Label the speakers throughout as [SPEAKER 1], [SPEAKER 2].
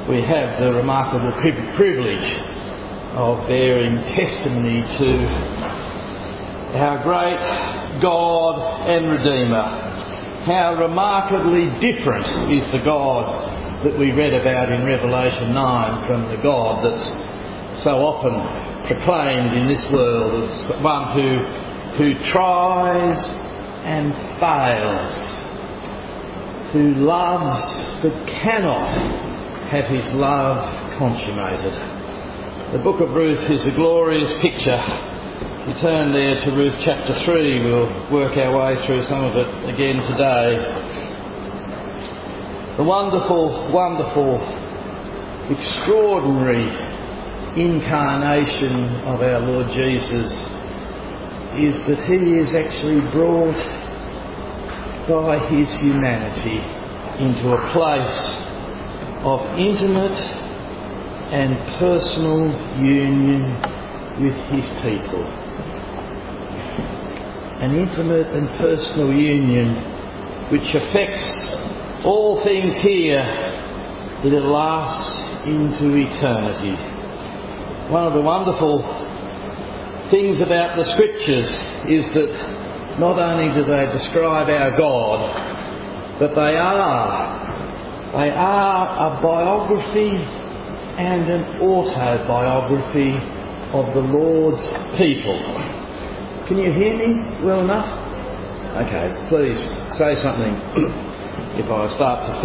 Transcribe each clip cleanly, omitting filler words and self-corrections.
[SPEAKER 1] we have the remarkable privilege of bearing testimony to our great God and Redeemer. How remarkably different is the God that we read about in Revelation 9 from the God that's so often proclaimed in this world as one who tries and fails, who loves but cannot have his love consummated. The book of Ruth is a glorious picture. If you turn there to Ruth chapter 3, we'll work our way through some of it again today. The wonderful, wonderful, extraordinary incarnation of our Lord Jesus is that he is actually brought by his humanity into a place of intimate and personal union with his people. An intimate and personal union which affects all things here, that it lasts into eternity. One of the wonderful things about the Scriptures is that not only do they describe our God, but they are a biography and an autobiography of the Lord's people. Can you hear me well enough? Okay, please say something if I start to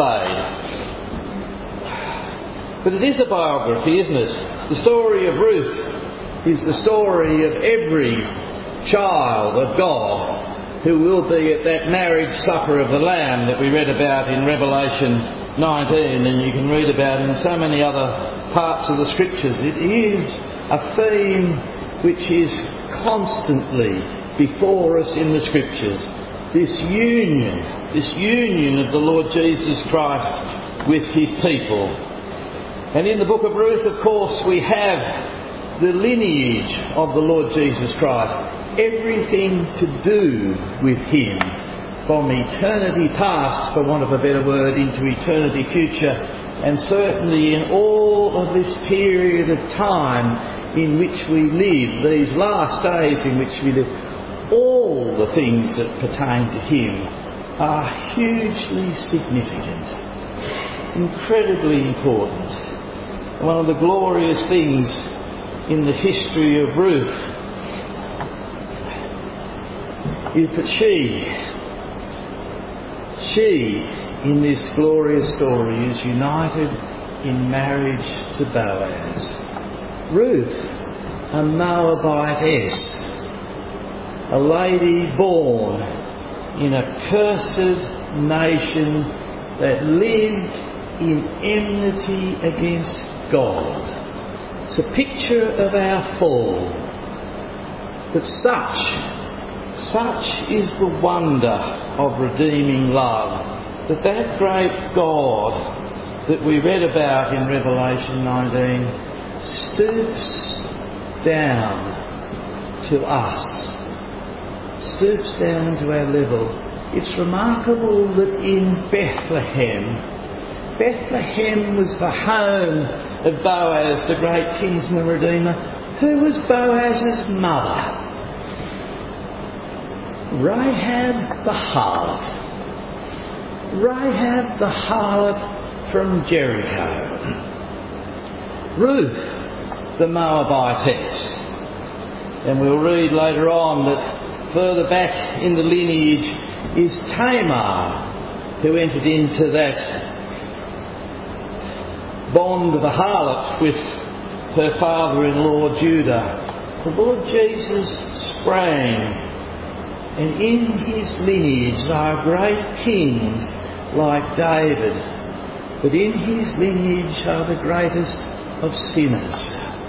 [SPEAKER 1] fade. But it is a biography, isn't it? The story of Ruth is the story of every child of God who will be at that marriage supper of the Lamb that we read about in Revelation 19, and you can read about in so many other parts of the Scriptures. It is a theme which is constantly before us in the Scriptures. This union of the Lord Jesus Christ with his people. And in the book of Ruth, of course, we have the lineage of the Lord Jesus Christ. Everything to do with him, from eternity past, for want of a better word, into eternity future, and certainly in all of this period of time in which we live, these last days in which we live, all the things that pertain to him are hugely significant, incredibly important. One of the glorious things in the history of Ruth is that she in this glorious story is united in marriage to Boaz. Ruth, a Moabitess, a lady born in a cursed nation that lived in enmity against God. It's a picture of our fall. But such is the wonder of redeeming love, that great God that we read about in Revelation 19 stoops down to us, stoops down to our level. It's remarkable that in Bethlehem was the home of Boaz, the great kinsman redeemer. Who was Boaz's mother? Rahab the harlot. Rahab the harlot from Jericho. Ruth the Moabitess. And we'll read later on that further back in the lineage is Tamar, who entered into that bond of a harlot with her father-in-law Judah. The Lord Jesus sprang, and in his lineage are great kings like David, but in his lineage are the greatest of sinners.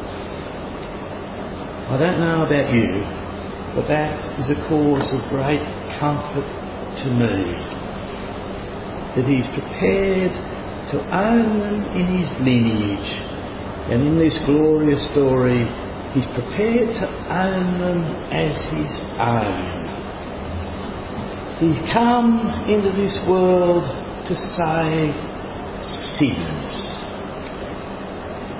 [SPEAKER 1] I don't know about you, but that is a cause of great comfort to me, that he's prepared to own them in his lineage, and in this glorious story he's prepared to own them as his own. He's come into this world to save sinners.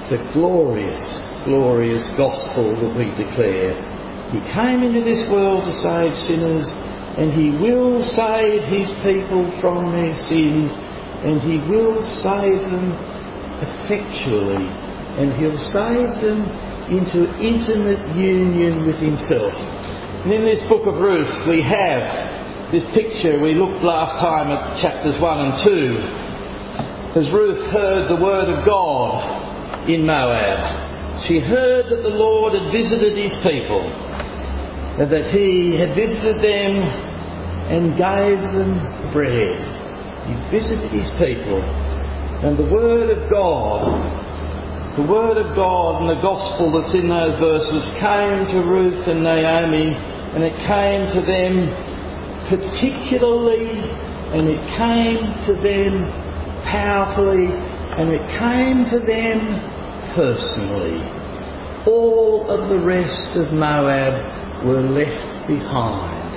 [SPEAKER 1] It's a glorious, glorious gospel that we declare. He came into this world to save sinners, and he will save his people from their sins, and he will save them effectually, and he'll save them into intimate union with himself. And in this book of Ruth we have this picture. We looked last time at chapters 1 and 2. As Ruth heard the word of God in Moab, she heard that the Lord had visited his people, and that he had visited them and gave them bread. He visited his people, and the word of God and the gospel that's in those verses came to Ruth and Naomi, and it came to them particularly, and it came to them powerfully, and it came to them personally. All of the rest of Moab were left behind,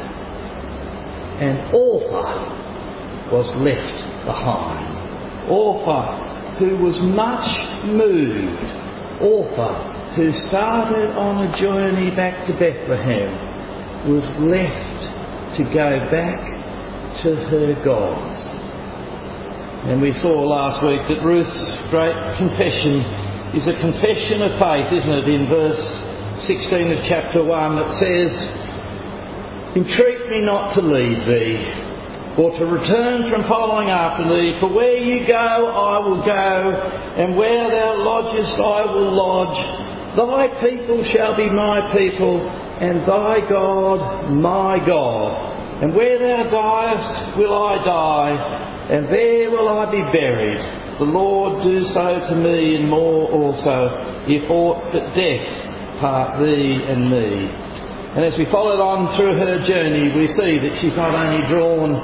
[SPEAKER 1] and Orpah was left behind. Orpah, who was much moved, Orpah, who started on a journey back to Bethlehem, was left to go back to her gods. And we saw last week that Ruth's great confession is a confession of faith, isn't it? In verse 16 of chapter 1 it says, "Entreat me not to leave thee, or to return from following after thee, for where you go I will go, and where thou lodgest I will lodge. Thy people shall be my people, and thy God my God. And where thou diest will I die, and there will I be buried. The Lord do so to me, and more also, if aught but death part thee and me." And as we followed on through her journey, we see that she's not only drawn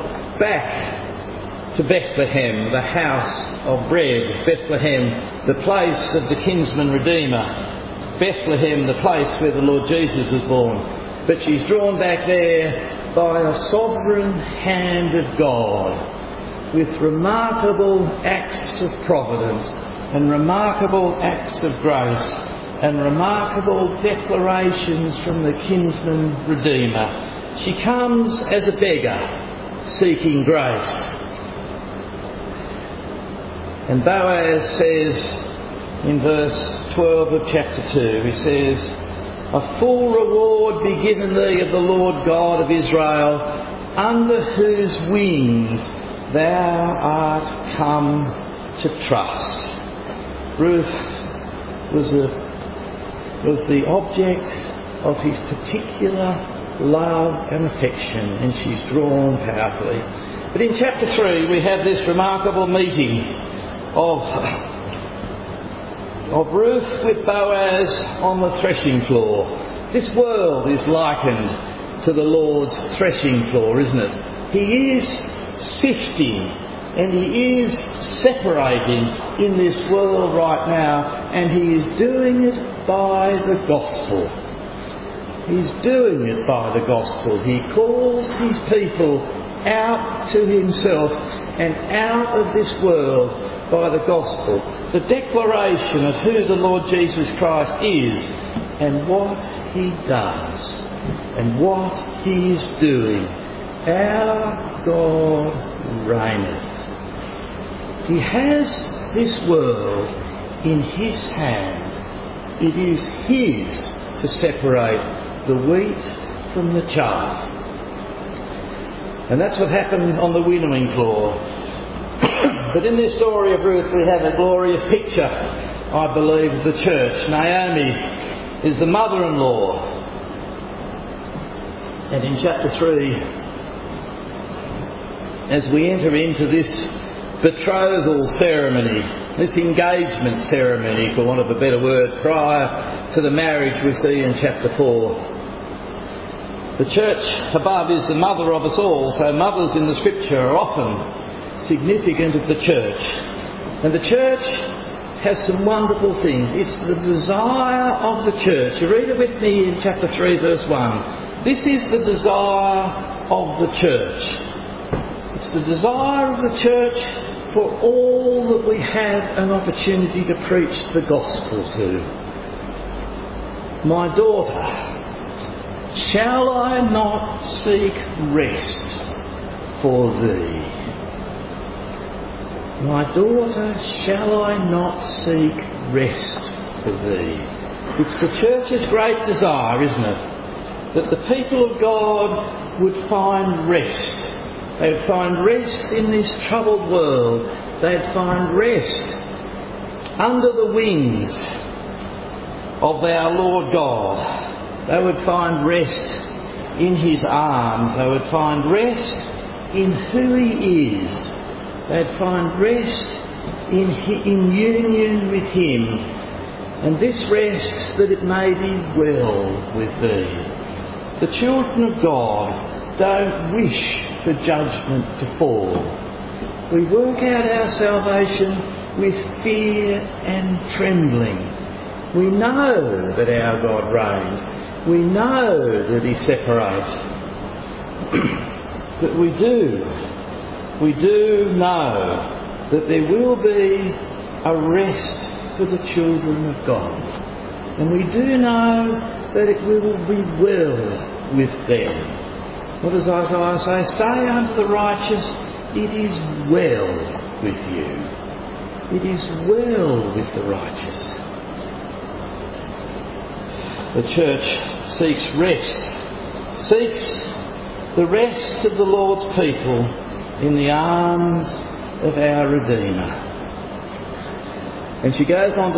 [SPEAKER 1] back to Bethlehem, the house of bread, Bethlehem, the place of the kinsman redeemer, Bethlehem, the place where the Lord Jesus was born, but she's drawn back there by a sovereign hand of God, with remarkable acts of providence and remarkable acts of grace and remarkable declarations from the kinsman redeemer. She comes as a beggar seeking grace. And Boaz says in verse 12 of chapter 2, he says, "A full reward be given thee of the Lord God of Israel, under whose wings thou art come to trust." Ruth was the object of his particular love and affection, and she's drawn powerfully. But in chapter 3 we have this remarkable meeting of Ruth with Boaz on the threshing floor. This world is likened to the Lord's threshing floor, isn't it? He is sifting and he is separating in this world right now, and he is doing it by the gospel. He's doing it by the gospel. He calls his people out to himself and out of this world by the gospel. The declaration of who the Lord Jesus Christ is and what he does and what he is doing. Our God reigneth. He has this world in his hands. It is his to separate the wheat from the chaff. And that's what happened on the winnowing floor. But in this story of Ruth we have a glorious picture, I believe, of the church. Naomi is the mother-in-law. And in chapter 3, as we enter into this betrothal ceremony, this engagement ceremony, for want of a better word, prior to the marriage we see in chapter 4. The church above is the mother of us all, so mothers in the scripture are often significant of the church. And the church has some wonderful things. It's the desire of the church. You read it with me in chapter 3 verse 1. This is the desire of the church. It's the desire of the church for all that we have an opportunity to preach the gospel to. My daughter, shall I not seek rest for thee? My daughter, shall I not seek rest for thee? It's the church's great desire, isn't it, that the people of God would find rest. They'd find rest in this troubled world. They'd find rest under the wings of our Lord God. They would find rest in His arms. They would find rest in who He is. They'd find rest in union with Him. And this rest, that it may be well with thee. The children of God don't wish for judgment to fall. We work out our salvation with fear and trembling. We know that our God reigns. We know that He separates. But we do know that there will be a rest for the children of God. And we do know that it will be well with them. What does Isaiah say? Say unto the righteous, it is well with you. It is well with the righteous. The church seeks rest, seeks the rest of the Lord's people in the arms of our Redeemer. And she goes on to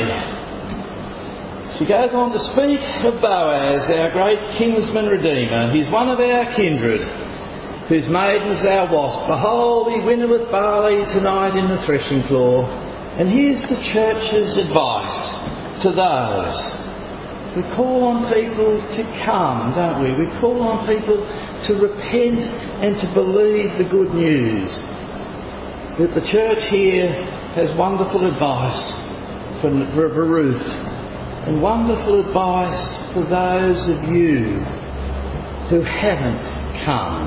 [SPEAKER 1] speak of Boaz, our great kinsman Redeemer. He's one of our kindred, whose maidens thou wast. Behold, he winnoweth barley tonight in the threshing floor. And here's the church's advice to those. We call on people to come, don't we? We call on people to repent and to believe the good news. But the church here has wonderful advice for Ruth, and wonderful advice for those of you who haven't come.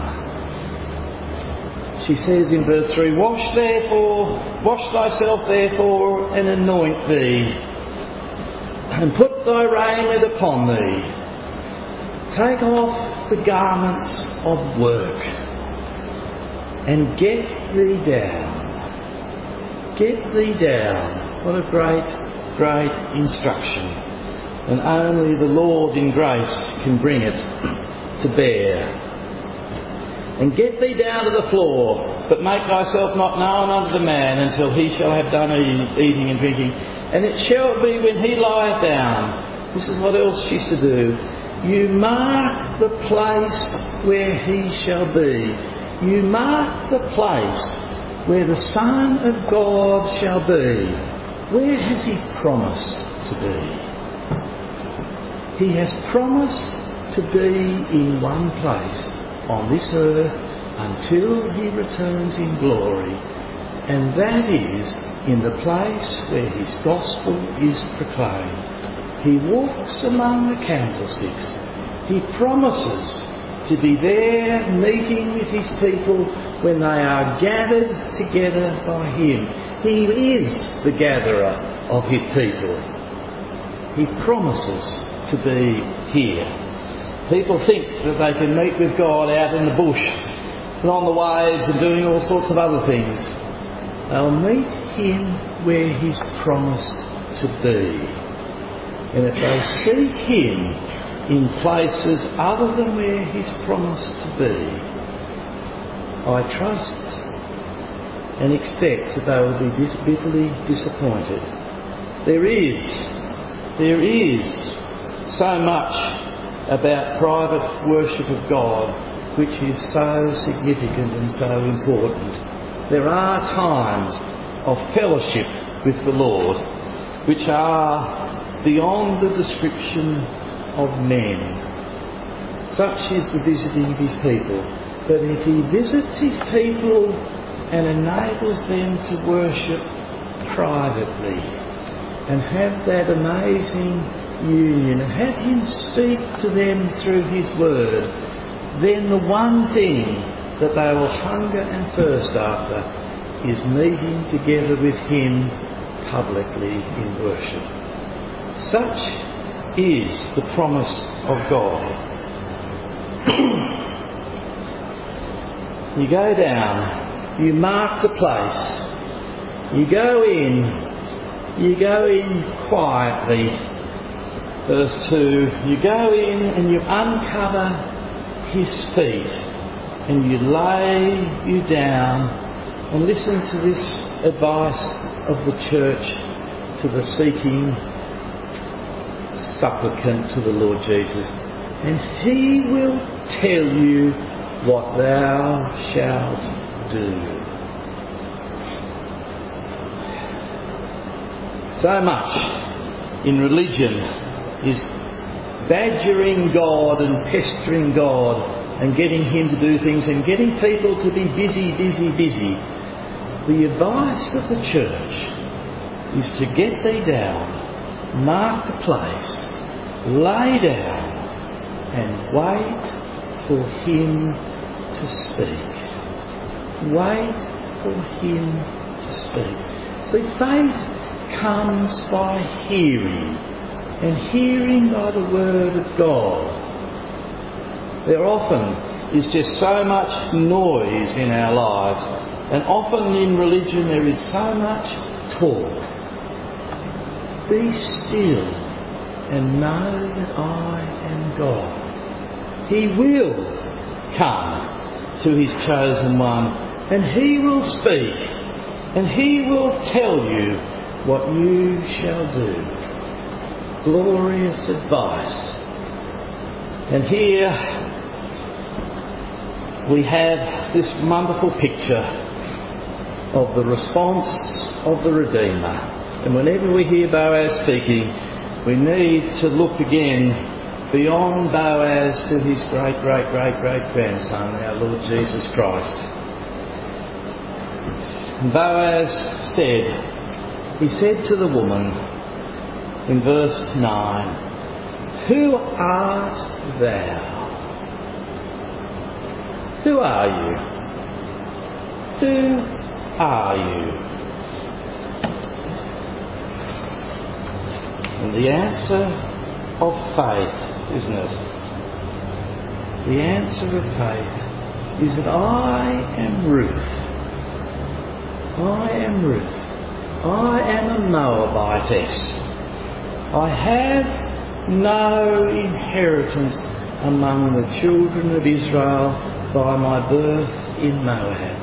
[SPEAKER 1] She says in verse 3, Wash thyself therefore and anoint thee, and put thy raiment upon thee. Take off the garments of work, and get thee down. Get thee down. What a great instruction. And only the Lord in grace can bring it to bear. And get thee down to the floor, but make thyself not known unto the man until he shall have done eating and drinking. And it shall be when he lieth down. This is what else she's to do. You mark the place where he shall be. You mark the place where the Son of God shall be. Where has He promised to be? He has promised to be in one place on this earth until He returns in glory. And that is in the place where His gospel is proclaimed. He walks among the candlesticks. He promises to be there meeting with His people when they are gathered together by Him. He is the gatherer of His people. He promises to be here. People think that they can meet with God out in the bush and on the waves and doing all sorts of other things. They'll meet Him where He's promised to be. And if they seek Him in places other than where He's promised to be, I trust and expect that they will be bitterly disappointed. There is so much about private worship of God which is so significant and so important. There are times of fellowship with the Lord which are beyond the description of men. Such is the visiting of His people. But if He visits His people and enables them to worship privately and have that amazing union and have Him speak to them through His word, then the one thing that they will hunger and thirst after is meeting together with him publicly in worship. Such is the promise of God. You go down, you mark the place, you go in quietly. Verse 2, you go in and you uncover his feet and you lay you down and listen to this advice of the church to the seeking supplicant to the Lord Jesus. And he will tell you what thou shalt do. So much in religion is badgering God and pestering God and getting him to do things and getting people to be busy. The advice of the church is to get thee down, mark the place, lay down and wait for him to speak. Wait for him to speak. See, faith comes by hearing, and hearing by the word of God. There often is just so much noise in our lives, and often in religion there is so much talk. Be still and know that I am God. He will come to his chosen one, and he will speak, and he will tell you what you shall do. Glorious advice. And here we have this wonderful picture of the response of the Redeemer. And whenever we hear Boaz speaking, we need to look again beyond Boaz to his great-grandson, our Lord Jesus Christ. And Boaz he said to the woman in verse 9, "Who art thou?" Who are you? Who are you? And the answer of faith, isn't it? The answer of faith is that I am Ruth. I am Ruth. I am a Moabitess. I have no inheritance among the children of Israel by my birth in Moab.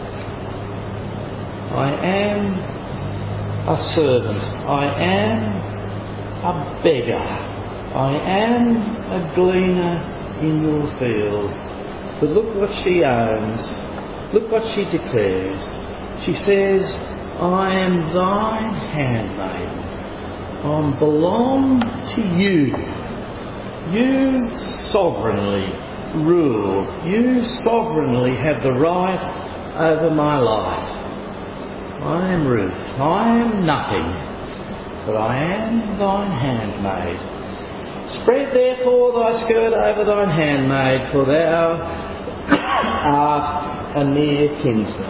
[SPEAKER 1] I am a servant. I am a beggar. I am a gleaner in your fields. But look what she owns. Look what she declares. She says, I am thine handmaiden. I belong to you. You sovereignly rule. You sovereignly have the right over my life. I am Ruth. I am nothing, but I am thine handmaid. Spread therefore thy skirt over thine handmaid, for thou art a near kinsman.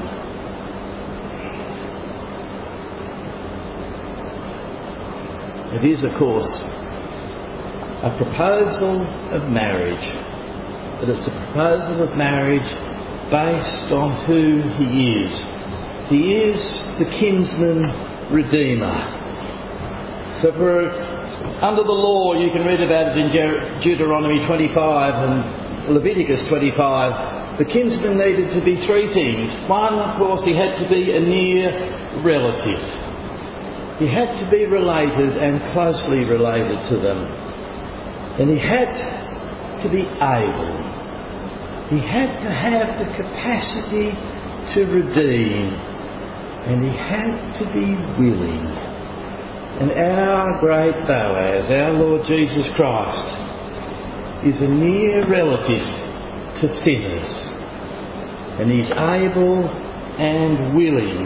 [SPEAKER 1] It is, of course, a proposal of marriage, but it's a proposal of marriage based on who he is. He is the kinsman redeemer. So under the law, you can read about it in Deuteronomy 25 and Leviticus 25. The kinsman needed to be three things. One, of course, he had to be a near relative. He had to be related and closely related to them. And he had to be able. He had to have the capacity to redeem. And he had to be willing. And our great Boaz, our Lord Jesus Christ, is a near relative to sinners. And he's able and willing.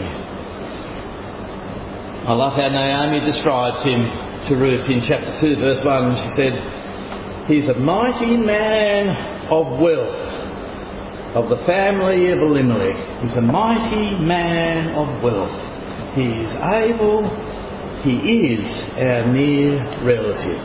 [SPEAKER 1] I love how Naomi describes him to Ruth in chapter 2 verse 1. And she said, he's a mighty man of wealth of the family of Elimelech. He's a mighty man of wealth. He is able, he is our near relative.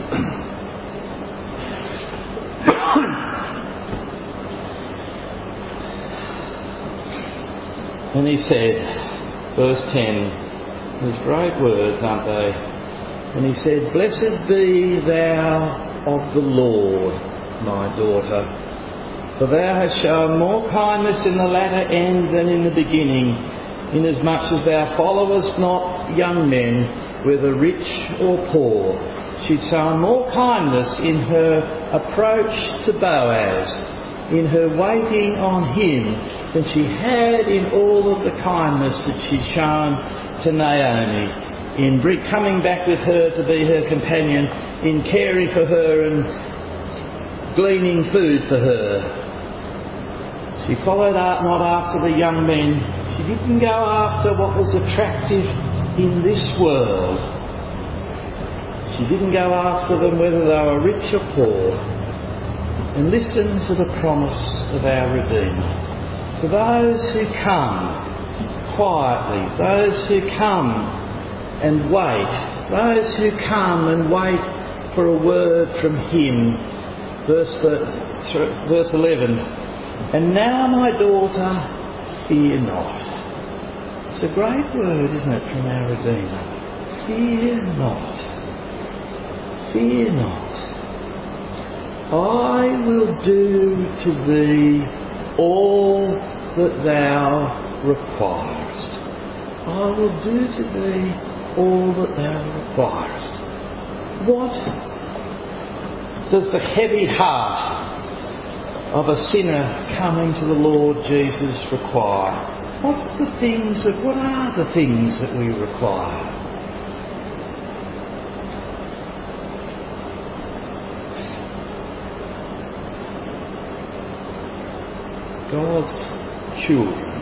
[SPEAKER 1] And he said, verse 10, these great words, aren't they? And he said, "Blessed be thou of the Lord, my daughter, for thou hast shown more kindness in the latter end than in the beginning, inasmuch as thou followest not young men, whether rich or poor." She'd shown more kindness in her approach to Boaz, in her waiting on him, than she had in all of the kindness that she'd shown to Naomi, in coming back with her to be her companion, in caring for her and gleaning food for her. She followed not after the young men. She didn't go after what was attractive in this world. She didn't go after them whether they were rich or poor. And listen to the promise of our Redeemer. For those who come quietly, those who come and wait, those who come and wait for a word from him. Verse 11. "And now, my daughter, fear not." It's a great word, isn't it, from our Redeemer? Fear not. Fear not. I will do to thee all that thou requirest. I will do to thee all that thou requirest. What does the heavy heart of a sinner coming to the Lord Jesus require? What are the things that we require? God's children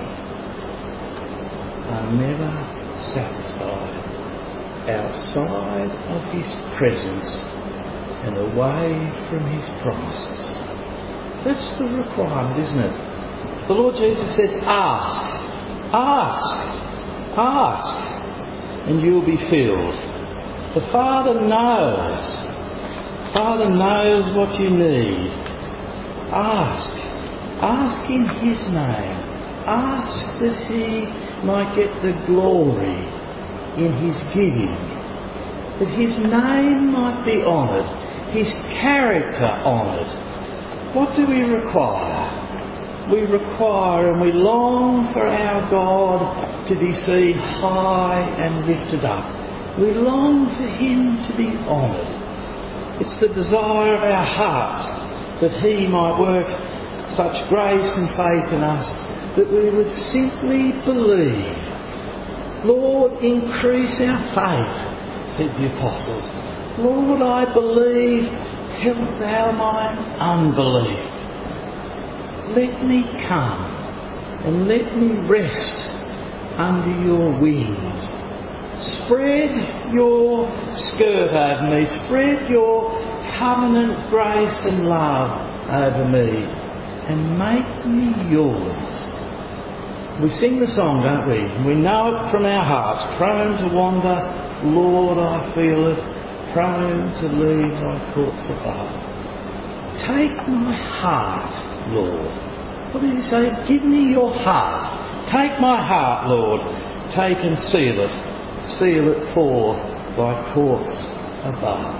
[SPEAKER 1] are never satisfied outside of his presence and away from his promises. That's the requirement, isn't it? The Lord Jesus said, "Ask, ask, ask, and you'll be filled." The Father knows. Father knows what you need. Ask. Ask in his name. Ask that he might get the glory in his giving. That his name might be honoured. His character honoured. What do we require? We require and we long for our God to be seen high and lifted up. We long for him to be honoured. It's the desire of our hearts that he might work such grace and faith in us that we would simply believe. "Lord, increase our faith," said the apostles. "Lord, I believe, help thou mine unbelief. Let me come and let me rest under your wings. Spread your skirt over me. Spread your covenant grace and love over me. And make me yours." We sing the song, don't we? We know it from our hearts. Prone to wander, Lord, I feel it. Prone to leave thy courts above. Take my heart, Lord. What did he say? Give me your heart. Take my heart, Lord. Take and seal it. Seal it for thy courts above.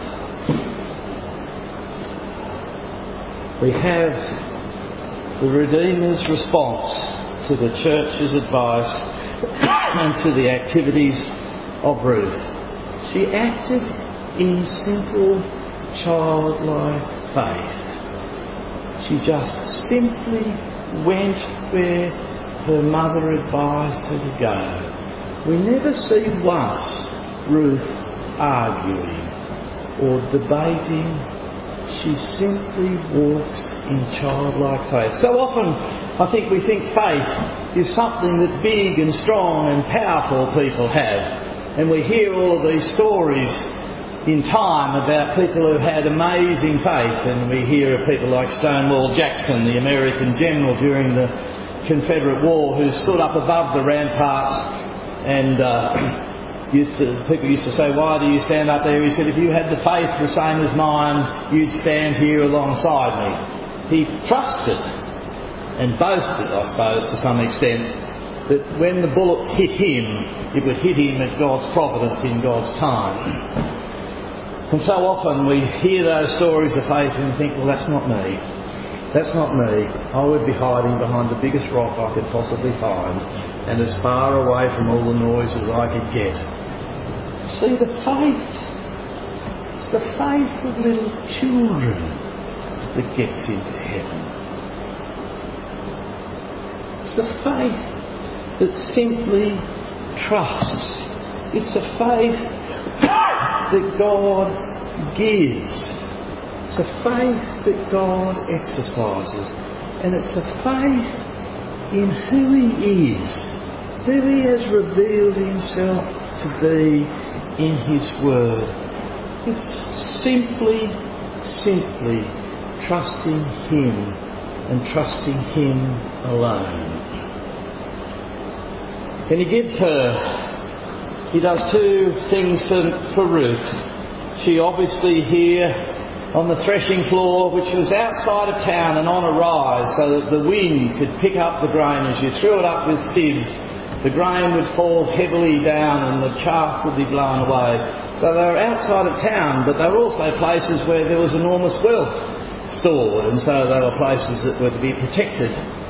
[SPEAKER 1] We have the Redeemer's response to the church's advice and to the activities of Ruth. She acted in simple, childlike faith. She just simply went where her mother advised her to go. We never see once Ruth arguing or debating. She simply walks in childlike faith. So often I think we think faith is something that big and strong and powerful people have. And we hear all of these stories in time about people who had amazing faith, and we hear of people like Stonewall Jackson, the American general during the Confederate War, who stood up above the ramparts and people used to say, "Why do you stand up there?" He said, "If you had the faith the same as mine, you'd stand here alongside me." He trusted and boasted, I suppose, to some extent, that when the bullet hit him, it would hit him at God's providence in God's time. And so often we hear those stories of faith and think, well, that's not me. That's not me. I would be hiding behind the biggest rock I could possibly find and as far away from all the noise as I could get. See, the faith, it's the faith of little children that gets into heaven. It's the faith that simply trusts. It's a faith that God gives. It's a faith that God exercises. And it's a faith in who He is, who He has revealed Himself to be in His Word. It's simply trusting Him and trusting Him alone. And He gives her, He does two things for Ruth. She obviously here on the threshing floor, which was outside of town and on a rise, so that the wind could pick up the grain. As you threw it up with sieves, the grain would fall heavily down and the chaff would be blown away. So they were outside of town, but they were also places where there was enormous wealth stored, and so they were places that were to be protected.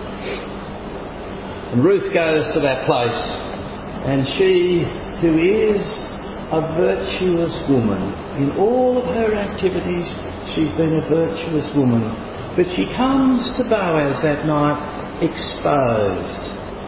[SPEAKER 1] And Ruth goes to that place, and she, who is a virtuous woman, in all of her activities she's been a virtuous woman, but she comes to Boaz that night exposed,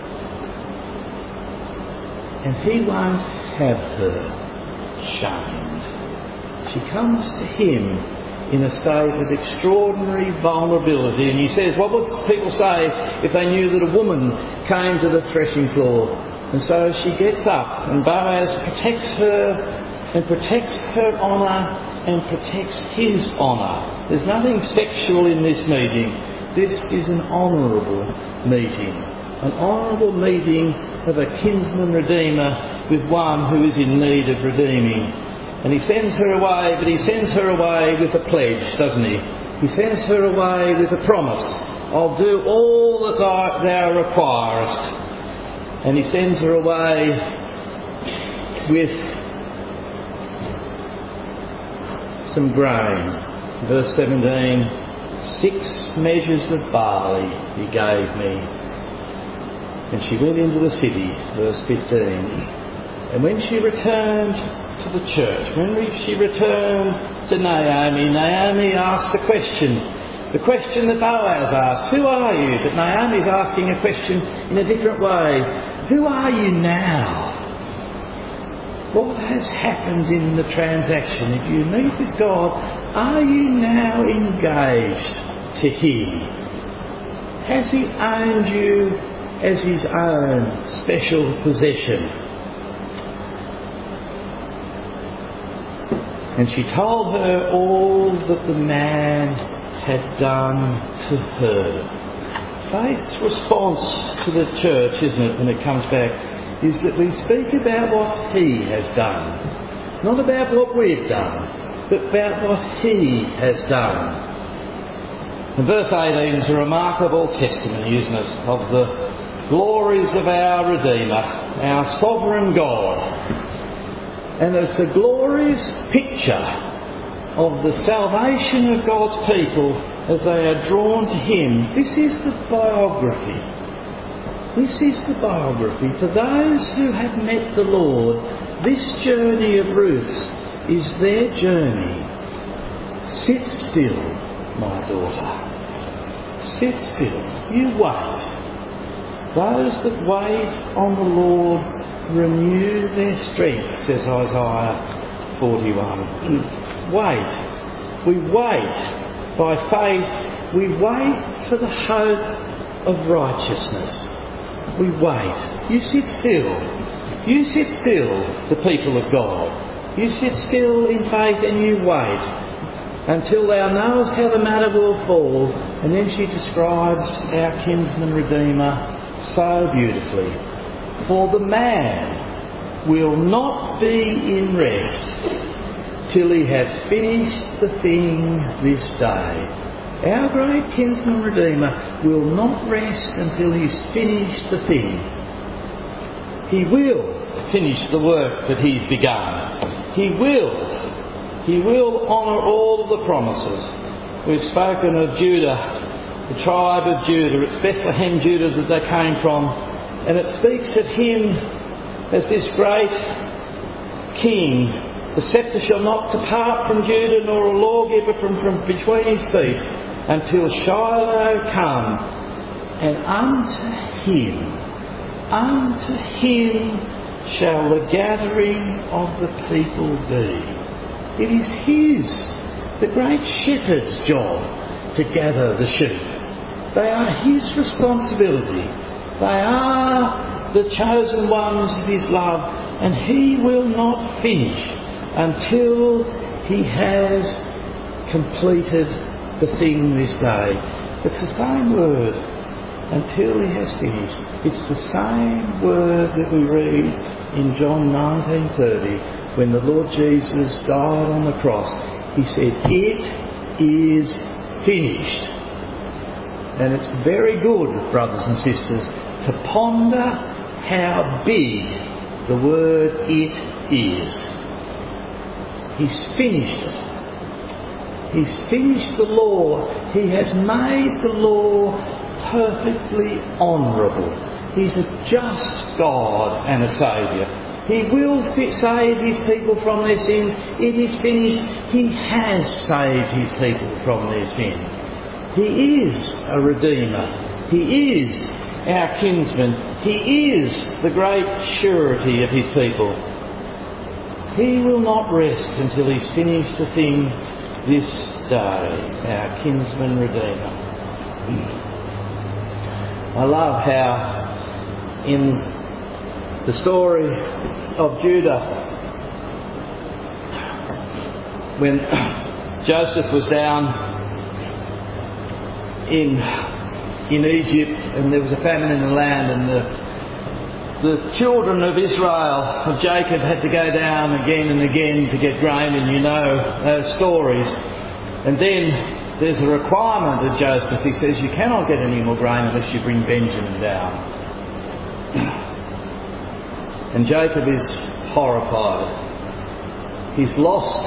[SPEAKER 1] and he won't have her shamed. She comes to him in a state of extraordinary vulnerability, and he says, what would people say if they knew that a woman came to the threshing floor? And so she gets up, and Boaz protects her and protects her honour and protects his honour. There's nothing sexual in this meeting. This is an honourable meeting. An honourable meeting of a kinsman redeemer with one who is in need of redeeming. And he sends her away, but he sends her away with a pledge, doesn't he? He sends her away with a promise. I'll do all that thou requirest. And he sends her away with some grain. Verse 17, 6 measures of barley he gave me. And she went into the city. Verse 15. And when she returned to the church, when she returned to Naomi, Naomi asked the question that Boaz asked, who are you? But Naomi's asking a question in a different way. Who are you now? What has happened in the transaction? If you meet with God, are you now engaged to Him? Has He owned you as His own special possession? And she told her all that the man had done to her. Faith's response to the church, isn't it, when it comes back, is that we speak about what He has done. Not about what we've done, but about what He has done. And verse 18 is a remarkable testimony, isn't it, of the glories of our Redeemer, our sovereign God. And it's a glorious picture of the salvation of God's people as they are drawn to Him. This is the biography. This is the biography. For those who have met the Lord, this journey of Ruth's is their journey. Sit still, my daughter. Sit still. You wait. Those that wait on the Lord renew their strength, says Isaiah 41. Wait. We wait by faith. We wait for the hope of righteousness. We wait. You sit still. You sit still, the people of God. You sit still in faith and you wait until thou knowest how the matter will fall. And then she describes our kinsman redeemer so beautifully. For the man will not be in rest till he hath finished the thing this day. Our great kinsman redeemer will not rest until he's finished the thing. He will finish the work that he's begun. He will honour all of the promises. We've spoken of Judah, the tribe of Judah. It's Bethlehem, Judah, that they came from. And it speaks of him as this great king. The sceptre shall not depart from Judah, nor a lawgiver from between his feet, until Shiloh come. And unto him shall the gathering of the people be. It is his, the great shepherd's job, to gather the sheep. They are his responsibility. They are the chosen ones of his love, and he will not finish until he has completed the thing this day. It's the same word, until he has finished. It's the same word that we read in John 19:30 when the Lord Jesus died on the cross. He said, "It is finished." And it's very good, brothers and sisters, to ponder how big the word "it" is. He's finished it. He's finished the law. He has made the law perfectly honourable. He's a just God and a Saviour. He will save his people from their sins. It is finished. He has saved his people from their sins. He is a Redeemer. He is our kinsman. He is the great surety of his people. He will not rest until he's finished the thing this day, our kinsman redeemer. I love how in the story of Judah, when Joseph was down in Egypt and there was a famine in the land, and the children of Israel, of Jacob, had to go down again and again to get grain, and you know those stories. And then there's a requirement of Joseph. He says, you cannot get any more grain unless you bring Benjamin down. And Jacob is horrified. He's lost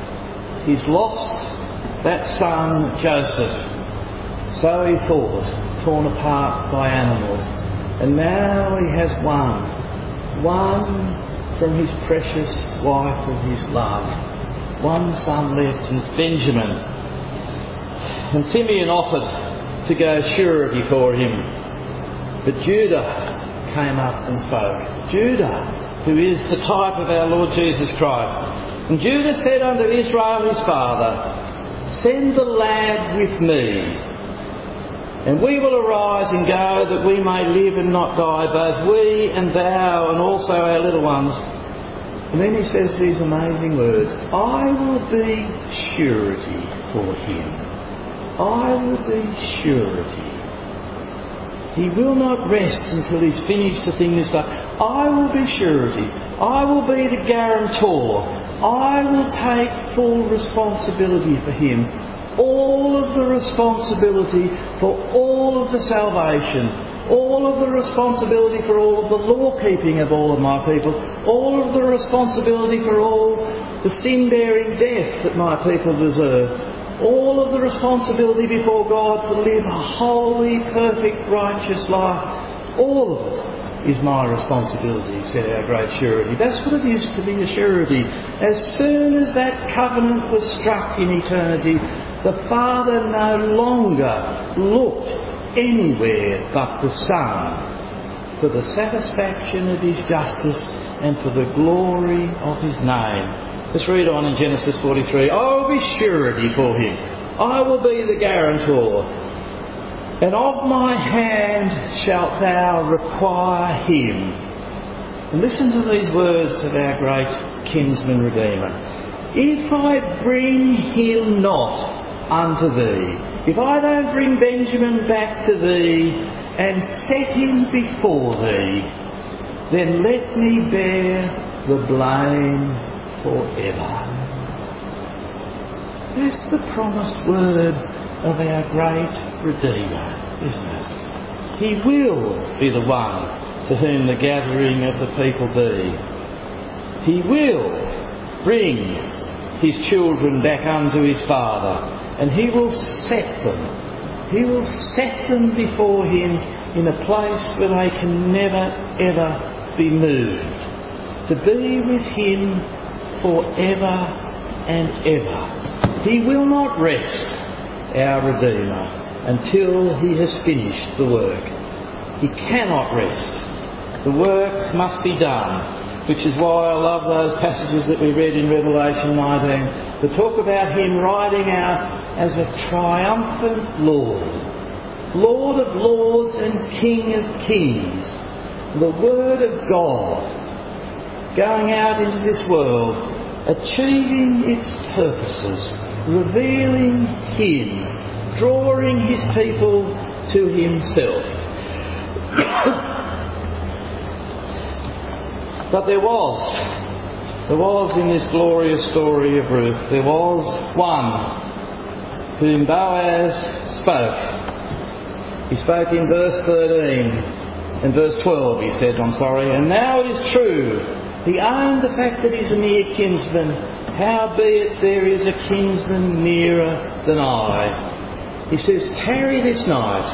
[SPEAKER 1] that son Joseph. So he thought, torn apart by animals. And now he has one from his precious wife of his love. One son left, and it's Benjamin. And Simeon offered to go surety for him. But Judah came up and spoke. Judah, who is the type of our Lord Jesus Christ. And Judah said unto Israel his father, send the lad with me, and we will arise and go, that we may live and not die, both we and thou, and also our little ones. And then he says these amazing words, I will be surety for him. I will be surety. He will not rest until he's finished the thing this day. I will be surety. I will be the guarantor. I will take full responsibility for him. All of the responsibility for all of the salvation. All of the responsibility for all of the law keeping of all of my people. All of the responsibility for all the sin-bearing death that my people deserve. All of the responsibility before God to live a holy, perfect, righteous life. All of it is my responsibility, said our great surety. That's what it is to be a surety. As soon as that covenant was struck in eternity, the Father no longer looked anywhere but the Son for the satisfaction of his justice and for the glory of his name. Let's read on in Genesis 43. I will be surety for him. I will be the guarantor. And of my hand shalt thou require him. And listen to these words of our great kinsman redeemer. If I bring him not unto thee, if I don't bring Benjamin back to thee and set him before thee, then let me bear the blame forever. That's the promised word of our great Redeemer, isn't it? He will be the one to whom the gathering of the people be. He will bring his children back unto his Father, and he will set them. He will set them before him in a place where they can never, ever be moved. To be with him forever and ever. He will not rest, our Redeemer, until he has finished the work. He cannot rest. The work must be done, which is why I love those passages that we read in Revelation 19 that talk about him riding out as a triumphant Lord, Lord of lords and King of kings, the Word of God going out into this world, achieving its purposes, revealing him, drawing his people to himself. But there was in this glorious story of Ruth, there was one whom Boaz spoke. He spoke in verse 13 and verse 12, he said, and now it is true, he owned the fact that he's a near kinsman, howbeit there is a kinsman nearer than I. He says, tarry this night,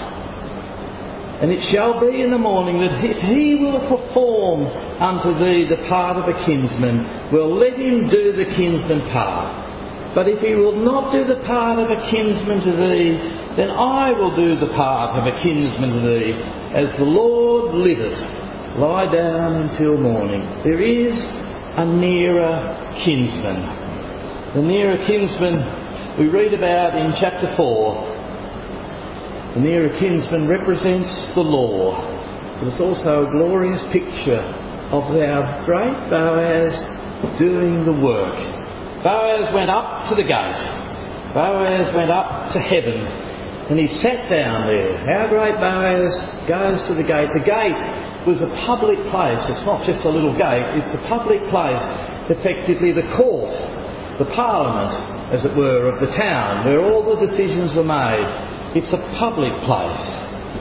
[SPEAKER 1] and it shall be in the morning that if he will perform unto thee the part of a kinsman, well, let him do the kinsman part. But if he will not do the part of a kinsman to thee, then I will do the part of a kinsman to thee. As the Lord liveth, lie down until morning. There is a nearer kinsman. The nearer kinsman we read about in chapter 4. The nearer kinsman represents the law, but it's also a glorious picture of our great Boaz doing the work. Boaz went up to the gate. Boaz went up to heaven, and he sat down there. Our great Boaz goes to the gate. The gate was a public place. It's not just a little gate. It's a public place, effectively the court, the parliament, as it were, of the town, where all the decisions were made. It's a public place.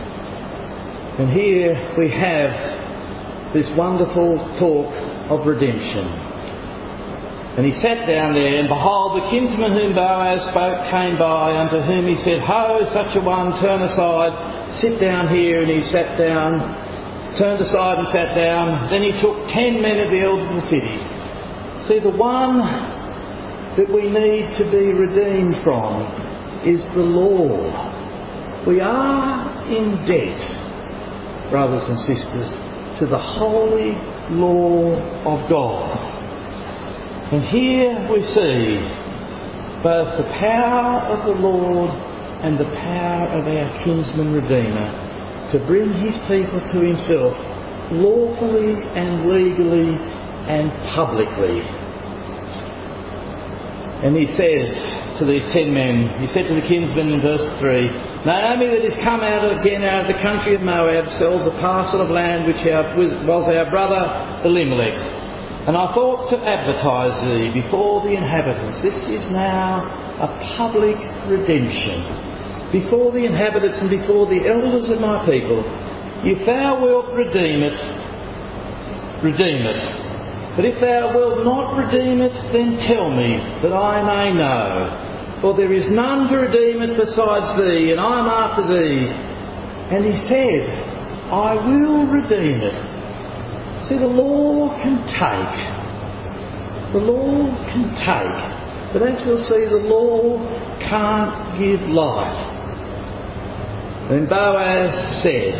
[SPEAKER 1] And here we have this wonderful talk of redemption. And he sat down there, and behold, the kinsman whom Boaz spoke came by, unto whom he said, Ho, such a one, turn aside, sit down here. And he sat down, turned aside and sat down. Then he took 10 men of the elders of the city. See, the one that we need to be redeemed from is the law. We are in debt, brothers and sisters, to the holy law of God. And here we see both the power of the Lord and the power of our kinsman Redeemer to bring his people to himself lawfully and legally and publicly. And he says to these 10 men, he said to the kinsman in verse 3, Naomi that is come out of the country of Moab sells a parcel of land which was our brother Elimelech's. And I thought to advertise thee before the inhabitants. This is now a public redemption. Before the inhabitants and before the elders of my people. If thou wilt redeem it, redeem it. But if thou wilt not redeem it, then tell me, that I may know. For there is none to redeem it besides thee, and I am after thee. And he said, I will redeem it. See, the law can take. The law can take. But as we'll see, the law can't give life. Then Boaz said,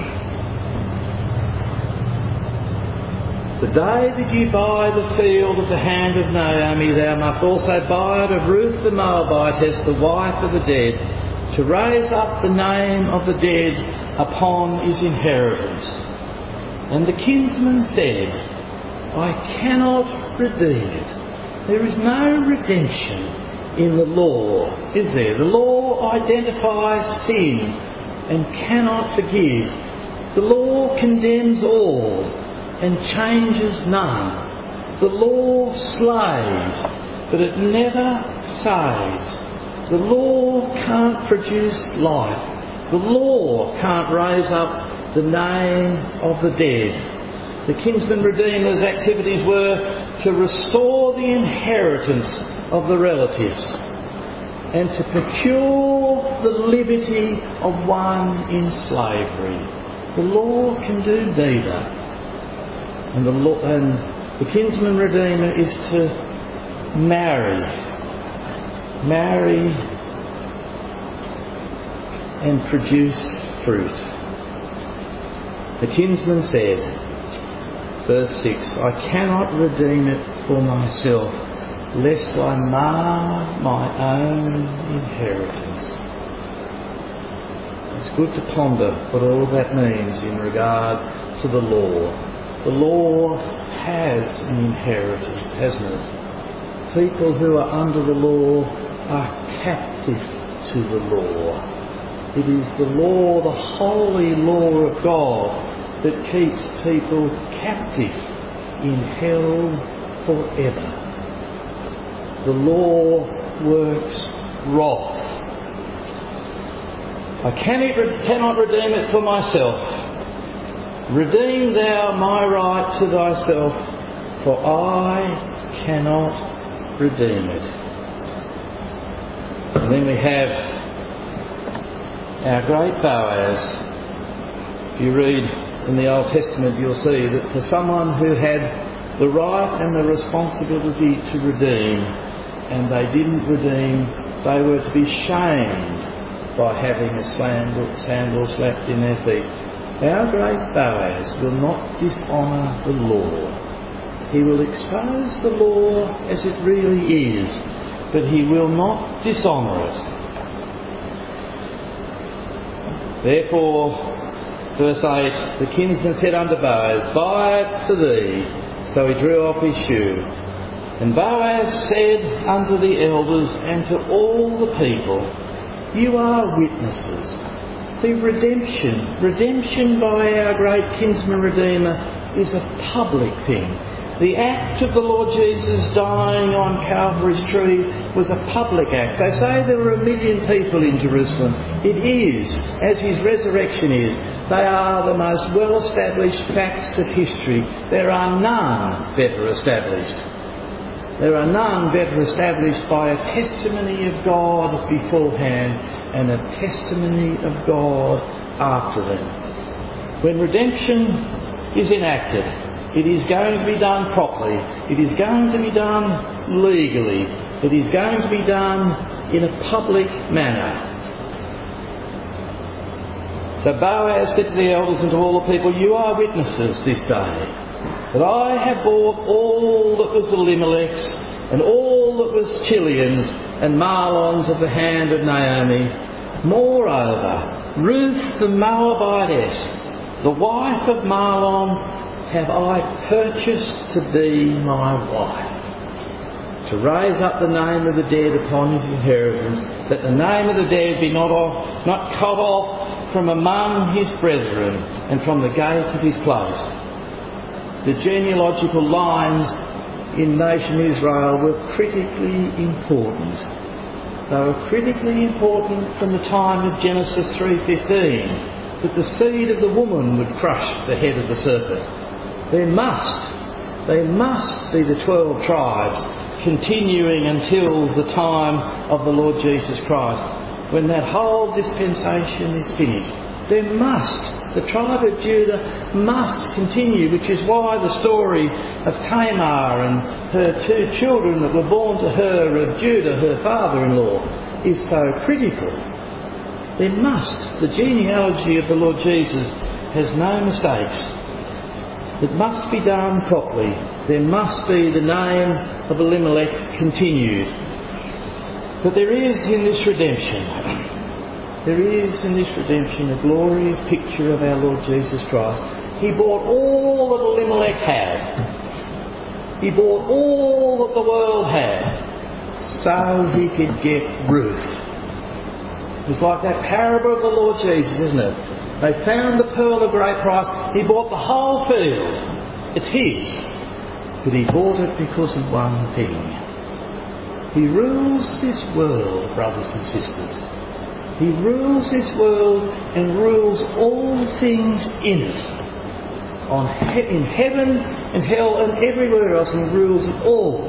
[SPEAKER 1] The day that you buy the field of the hand of Naomi, thou must also buy it of Ruth the Moabitess, the wife of the dead, to raise up the name of the dead upon his inheritance. And the kinsman said, I cannot cannot redeem it. There is no redemption in the law, is there? The law identifies sin and cannot forgive. The law condemns all and changes none. The law slays, but it never saves. The law can't produce life. The law can't raise up the name of the dead. The kinsman redeemer's activities were to restore the inheritance of the relatives and to procure the liberty of one in slavery. The law can do neither. And the kinsman redeemer is to marry and produce fruit. The kinsman said, verse 6, I cannot redeem it for myself, lest I mar my own inheritance. It's good to ponder what all that means in regard to the law. The law has an inheritance, hasn't it? People who are under the law are captive to the law. It is the law, the holy law of God, that keeps people captive in hell forever. The law works wrath. I cannot redeem it for myself. Redeem thou my right to thyself, for I cannot redeem it. And then we have our great Boaz. If you read in the Old Testament, you'll see that for someone who had the right and the responsibility to redeem, and they didn't redeem, they were to be shamed by having a sandal slapped in their feet. Our great Boaz will not dishonour the law. He will expose the law as it really is, but he will not dishonour it. Therefore, verse 8, the kinsman said unto Boaz, buy it for thee. So he drew off his shoe. And Boaz said unto the elders and to all the people, you are witnesses. See, redemption by our great kinsman redeemer is a public thing. The act of the Lord Jesus dying on Calvary's tree was a public act. They say there were 1 million people in Jerusalem. It is, as his resurrection is. They are the most well-established facts of history. There are none better established. There are none better established by a testimony of God beforehand and a testimony of God after them. When redemption is enacted, it is going to be done properly. It is going to be done legally. It is going to be done in a public manner. So Boaz said to the elders and to all the people, you are witnesses this day that I have bought all that was Elimelech's and all that was Chilion's and Mahlon's of the hand of Naomi. Moreover, Ruth the Moabitess, the wife of Mahlon, have I purchased to be my wife, to raise up the name of the dead upon his inheritance, that the name of the dead be not cut off from among his brethren and from the gate of his place. The genealogical lines in nation Israel were critically important. They were critically important from the time of Genesis 3:15, that the seed of the woman would crush the head of the serpent. There must be the 12 tribes continuing until the time of the Lord Jesus Christ. When that whole dispensation is finished, the tribe of Judah must continue, which is why the story of Tamar and her 2 children that were born to her of Judah, her father-in-law, is so critical. The genealogy of the Lord Jesus has no mistakes. It must be done properly. There must be the name of Elimelech continued. But there is in this redemption a glorious picture of our Lord Jesus Christ. He bought all that Elimelech had. He bought all that the world had so he could get Ruth. It's like that parable of the Lord Jesus, isn't it? They found the pearl of great price. He bought the whole field. It's his. But he bought it because of one thing. He rules this world, brothers and sisters. He rules this world and rules all things in it. In heaven and hell and everywhere else, he rules it all.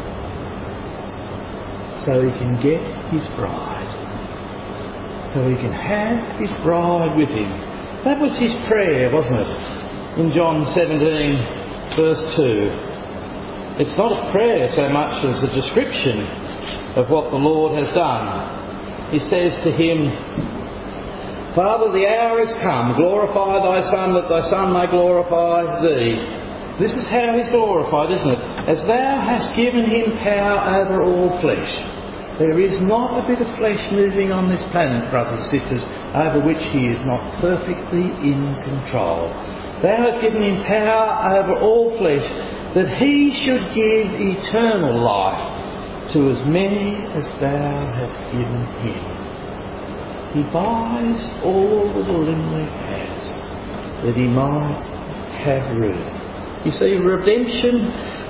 [SPEAKER 1] So he can get his bride. So he can have his bride with him. That was his prayer, wasn't it? In John 17, verse 2. It's not a prayer so much as a description of what the Lord has done. He says to him, Father, the hour is come. Glorify thy Son, that thy Son may glorify thee. This is how he's glorified, isn't it? As thou hast given him power over all flesh. There is not a bit of flesh moving on this planet, brothers and sisters, over which he is not perfectly in control. Thou hast given him power over all flesh, that he should give eternal life to as many as thou hast given him. He buys all that Elimelech has, that he might have Ruth. You see, redemption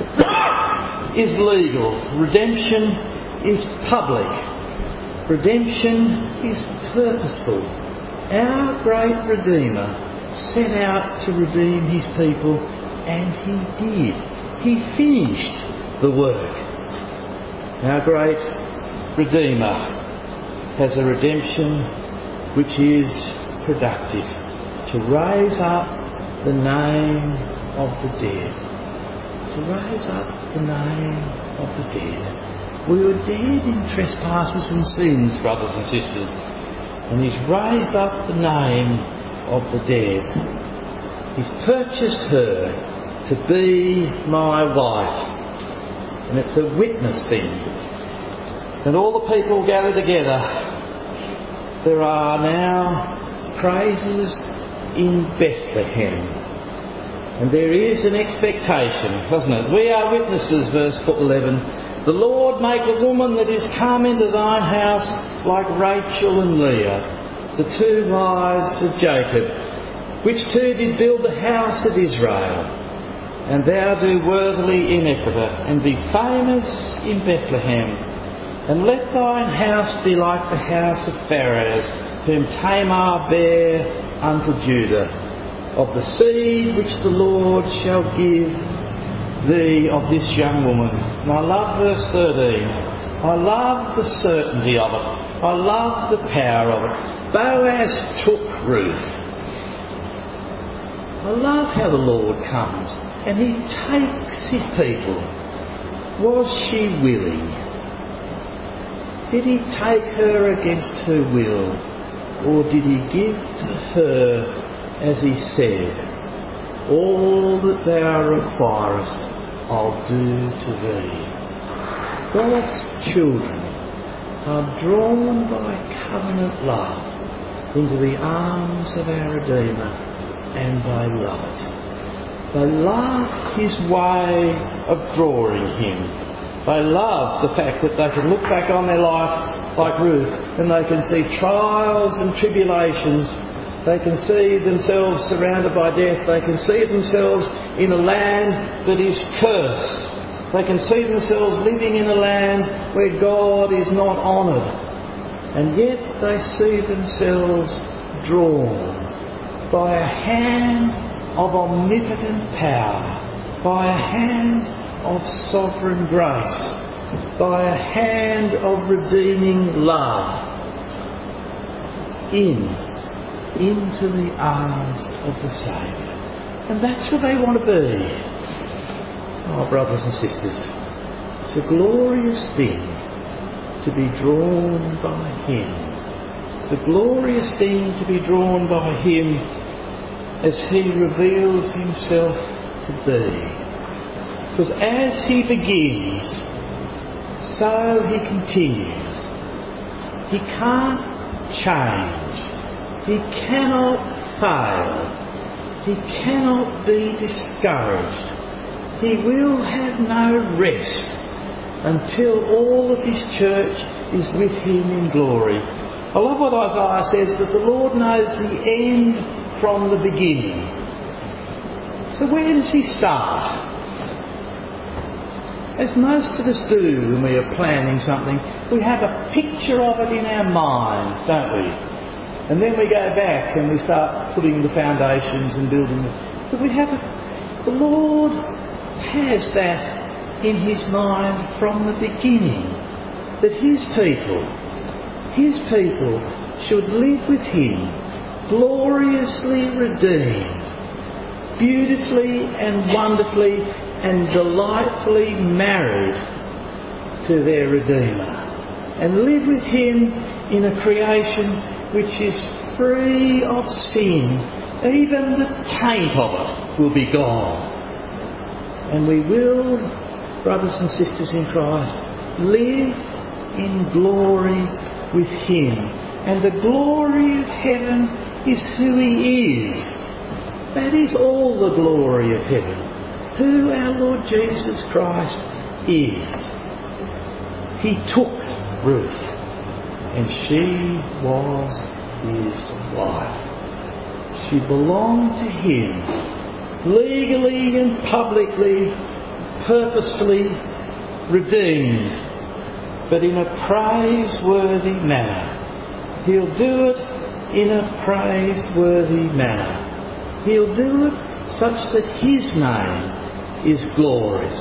[SPEAKER 1] is legal. Redemption is public. Redemption is purposeful. Our great Redeemer set out to redeem his people, and he did. He finished the work. Our great Redeemer has a redemption which is productive, to raise up the name of the dead. To raise up the name of the dead. We were dead in trespasses and sins, brothers and sisters, and he's raised up the name of the dead. He's purchased her to be my wife. And it's a witness thing. And all the people gather together. There are now praises in Bethlehem. And there is an expectation, doesn't it? We are witnesses, verse 11. The Lord make the woman that is come into thine house like Rachel and Leah, the two wives of Jacob, which two did build the house of Israel. And thou do worthily in Ephrathah, and be famous in Bethlehem. And let thine house be like the house of Pharez, whom Tamar bare unto Judah, of the seed which the Lord shall give thee of this young woman. And I love verse 13. I love the certainty of it. I love the power of it. Boaz took Ruth. I love how the Lord comes and he takes his people. Was she willing? Did he take her against her will? Or did he give to her, as he said, all that thou requirest I'll do to thee? God's children are drawn by covenant love into the arms of our Redeemer, and they love it. They love his way of drawing him. They love the fact that they can look back on their life like Ruth and they can see trials and tribulations. They can see themselves surrounded by death. They can see themselves in a land that is cursed. They can see themselves living in a land where God is not honoured. And yet they see themselves drawn by a hand of omnipotent power, by a hand of sovereign grace, by a hand of redeeming love into the arms of the Saviour. And that's where they want to be. Oh, brothers and sisters, it's a glorious thing to be drawn by him. It's a glorious thing to be drawn by him as he reveals himself to be. Because as he begins, so he continues. He can't change. He cannot fail. He cannot be discouraged. He will have no rest until all of His church is with Him in glory. I love what Isaiah says, that the Lord knows the end from the beginning. So where does He start? As most of us do when we are planning something, we have a picture of it in our mind, don't we? And then we go back and we start putting the foundations and building them. But the Lord has that in His mind from the beginning, that His people should live with Him, gloriously redeemed, beautifully and wonderfully and delightfully married to their Redeemer, and live with Him in a creation which is free of sin. Even the taint of it will be gone. And we will, brothers and sisters in Christ, live in glory with Him. And the glory of heaven is who He is. That is all the glory of heaven. Who our Lord Jesus Christ is. He took Ruth, and she was His wife. She belonged to Him, legally and publicly, purposefully redeemed, but in a praiseworthy manner. He'll do it in a praiseworthy manner. He'll do it such that His name is glorious.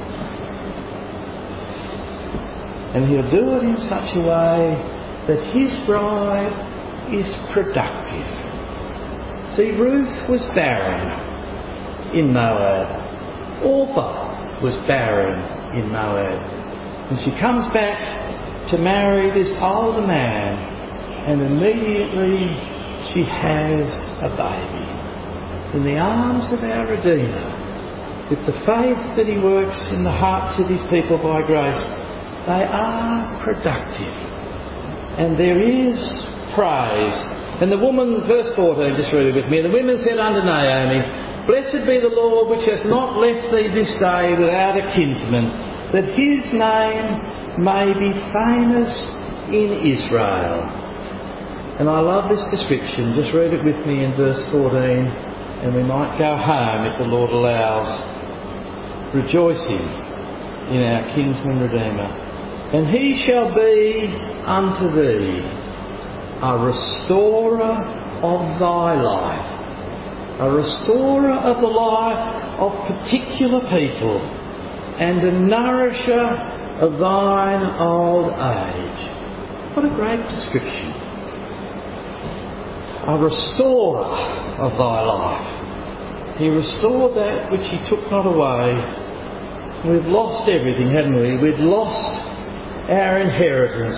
[SPEAKER 1] And He'll do it in such a way that His bride is productive. See, Ruth was barren in Moab. Orpah was barren in Moab. And she comes back to marry this older man, and immediately she has a baby in the arms of our Redeemer. With the faith that He works in the hearts of His people by grace, they are productive. And there is praise. And the woman, verse 14, just read it with me. The women said unto Naomi, Blessed be the Lord, which hath not left thee this day without a kinsman, that His name may be famous in Israel. And I love this description. Just read it with me in verse 14, and we might go home if the Lord allows, rejoicing in our kinsman Redeemer. And He shall be unto thee a restorer of thy life, a restorer of the life of particular people, and a nourisher of thine old age. What a great description. A restorer of thy life. He restored that which He took not away. We've lost everything, haven't we? We've lost our inheritance.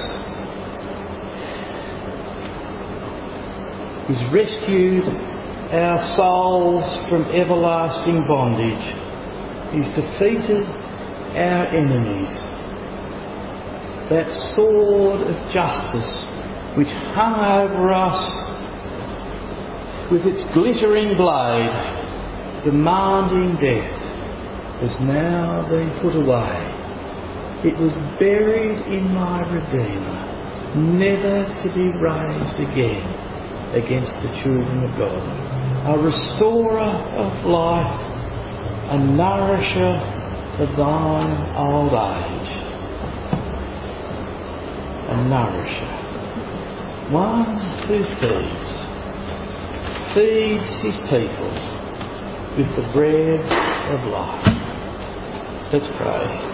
[SPEAKER 1] He's rescued our souls from everlasting bondage. He's defeated our enemies. That sword of justice which hung over us with its glittering blade, demanding death, has now been put away. It was buried in my Redeemer, never to be raised again against the children of God. A restorer of life, a nourisher of thine old age. A nourisher. One who feeds his people with the bread of life. Let's pray.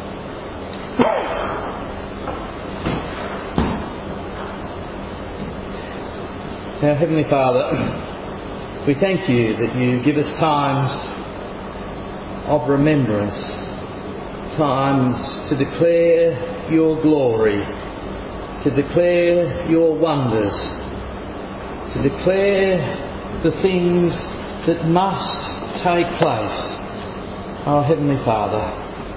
[SPEAKER 1] Now, Heavenly Father, we thank You that You give us times of remembrance, times to declare Your glory, to declare Your wonders, to declare the things that must take place. Oh, Heavenly Father,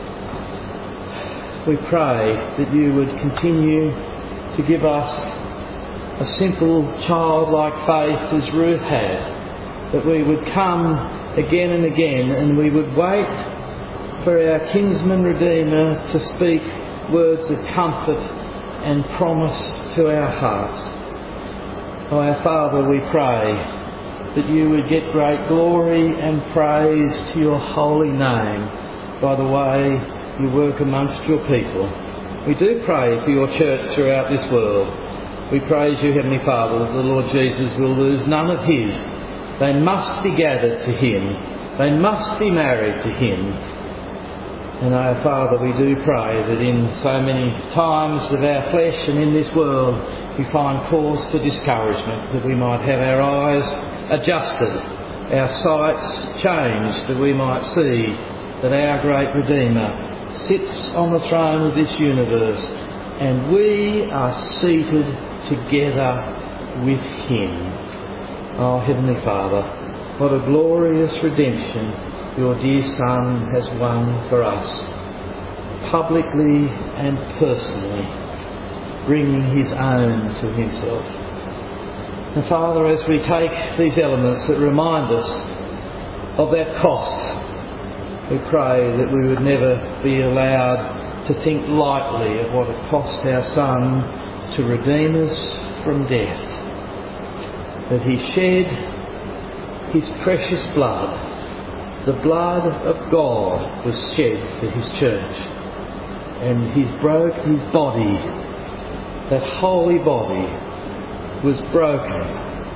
[SPEAKER 1] we pray that You would continue to give us a simple childlike faith as Ruth had, that we would come again and again and we would wait for our kinsman Redeemer to speak words of comfort and promise to our hearts. Oh, our Father, we pray that you would get great glory and praise to your holy name by the way you work amongst your people. We do pray for your church throughout this world. We praise you, Heavenly Father, that the Lord Jesus will lose none of his. They must be gathered to him. They must be married to him. And our Father, we do pray that in so many times of our flesh and in this world we find cause for discouragement, that we might have our eyes adjusted, our sights changed, that we might see that our great Redeemer sits on the throne of this universe and we are seated together with him. Oh, Heavenly Father, what a glorious redemption your dear Son has won for us, publicly and personally, bringing his own to himself. And Father, as we take these elements that remind us of that cost, we pray that we would never be allowed to think lightly of what it cost our Son to redeem us from death, that he shed his precious blood. The blood of God was shed for his church, and his body, that holy body, was broken.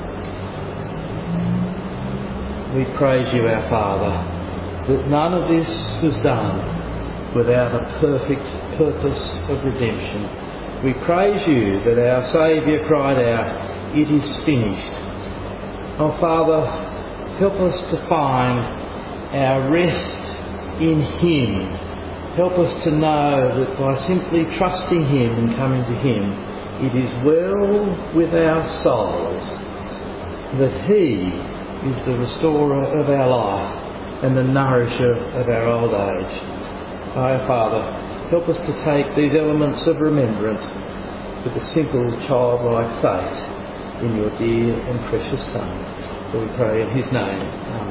[SPEAKER 1] We praise you, our Father, that none of this was done without a perfect purpose of redemption. We praise you that our Saviour cried out, "It is finished." Oh, Father, help us to find our rest in him. Help us to know that by simply trusting him and coming to him, it is well with our souls, that he is the restorer of our life and the nourisher of our old age. Oh, Father, help us to take these elements of remembrance with a simple childlike faith in your dear and precious Son. For we pray in his name. Amen.